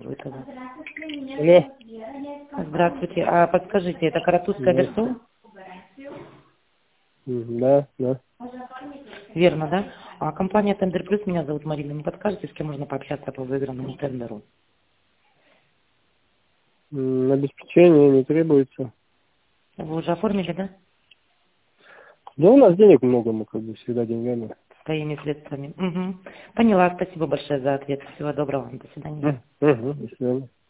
будет тогда. Алло. Здравствуйте. А подскажите, это Каратузская Да. Дерсу? Да, да. Верно, да? А компания Тендер Плюс, меня зовут Марина. Не подскажете, с кем можно пообщаться по выигранному тендеру? Обеспечение не требуется. Вы уже оформили, да? Да у нас денег много, мы как бы всегда деньгами. Своими средствами. Угу. Поняла. Спасибо большое за ответ. Всего доброго. До свидания. Угу, до свидания.